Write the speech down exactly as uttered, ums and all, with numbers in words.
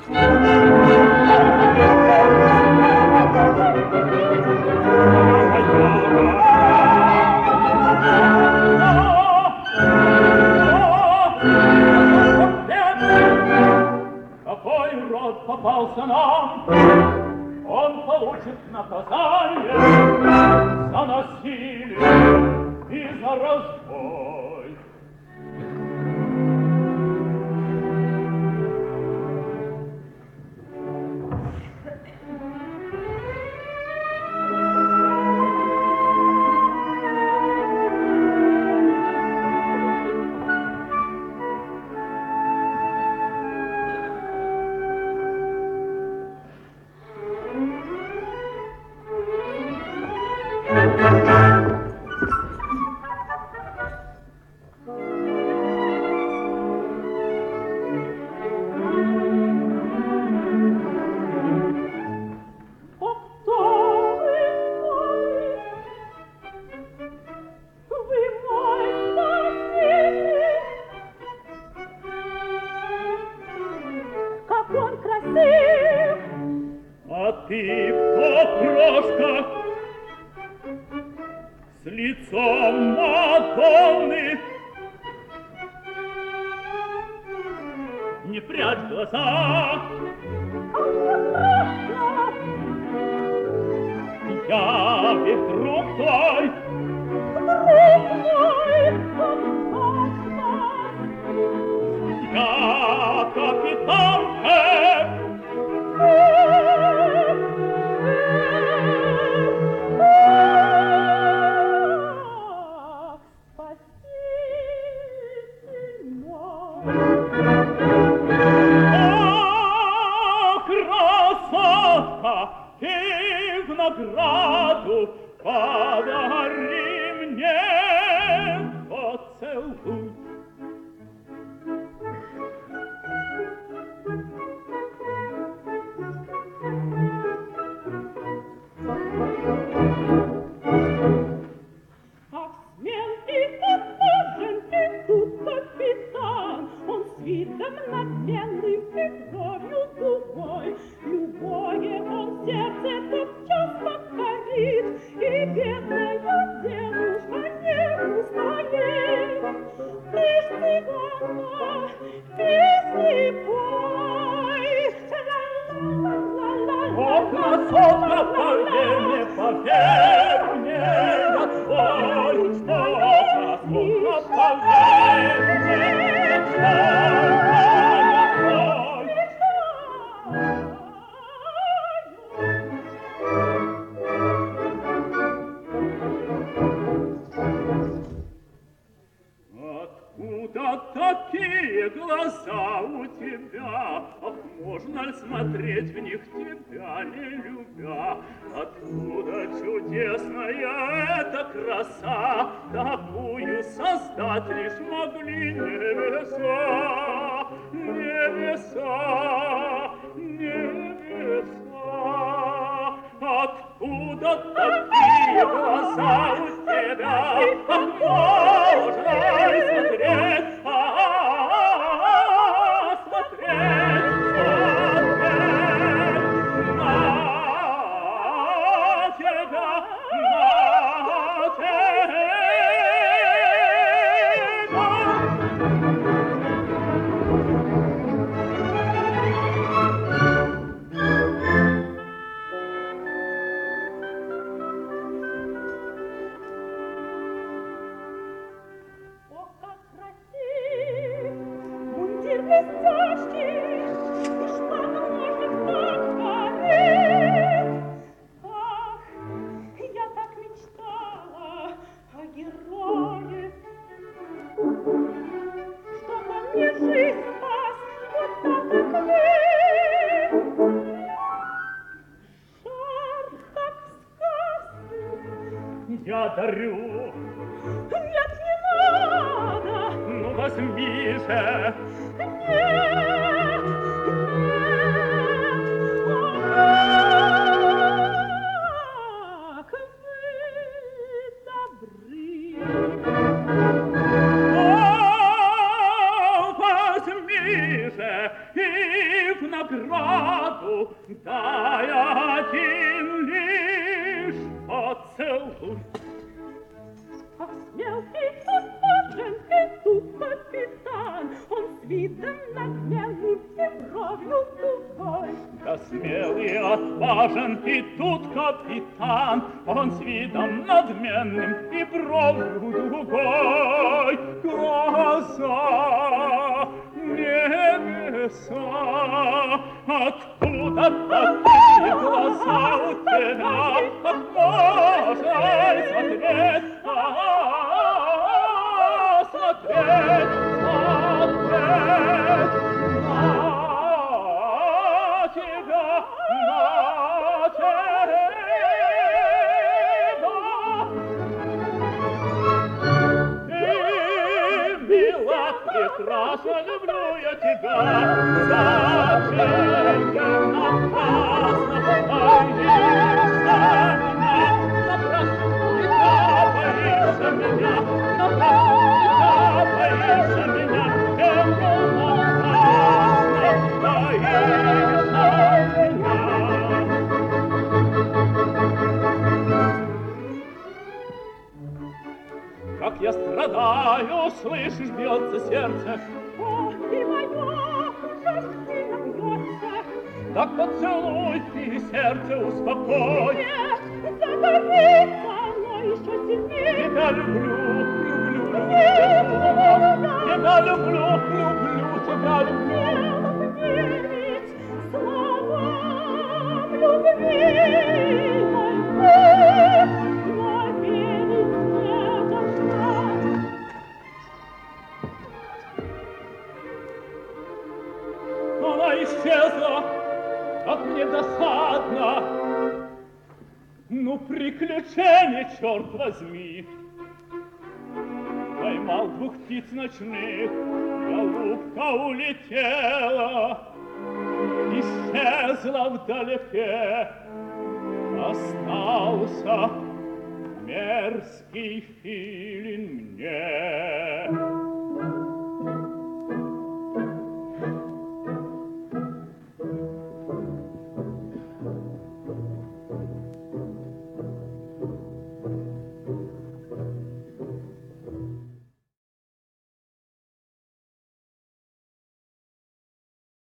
Какой род попался нам, он получит наказание за насилие и за разбой. А ты кто, крошка, с лицом Мадонны? Не прячь глаза. Я ведь друг твой. Я капитан Хэп. И в награду подари мне поцелуй. Ах, смел и отважен ты тут капитан, он с видом надменным и кровью дугой. Любое он сердце тотчас покорит, и бедная девушка не устоит. Ты ж цыганка, песни пой. О, красотка, поверь мне, поверь мне, я твой. О, красотка, поверь мне, я твой. Откуда такие глаза у тебя? Ах, можно ли смотреть в них, тебя не любя? Откуда чудесная эта краса? Такую создать лишь могли небеса. Небеса, небеса. Откуда такие глаза у тебя? Ах, можно ли смотреть, а, смотреть, смотреть на тебя, на тебя? Я дарю. Нет, не надо. Ну, возьми же. Нет, нет. Ах, вы добры. О, возьми же и в награду капитан, он с видом надменным и бровью тугой. Да смелый, отважен и тут капитан, он с видом надменным и бровью дугой. Глаза, небеса, откуда такие глаза у тебя? Как можно смотреть, а, смотреть, смотреть на тебя, на тебя. Ты, мила, прекрасно люблю я тебя, зачем ты напрасно боишься меня, напрасно боишься меня, напрасно боишься меня, чем напрасно боишься меня. Как я страдаю, слышишь, бьется сердце. О, и мое ужасно сильно бьется. Так поцелуй ты сердце успокой. Нет, загорится оно еще сильнее. Тебя люблю, люблю, люблю, Нет, тебя люблю, люблю, тебя люблю. Нет, верить словам любви моей, но верить не должна. Она исчезла, как мне досадно. Ну, приключение, черт возьми. Поймал двух птиц ночных, голубка улетела, исчезла вдалеке. Остался мерзкий филин мне.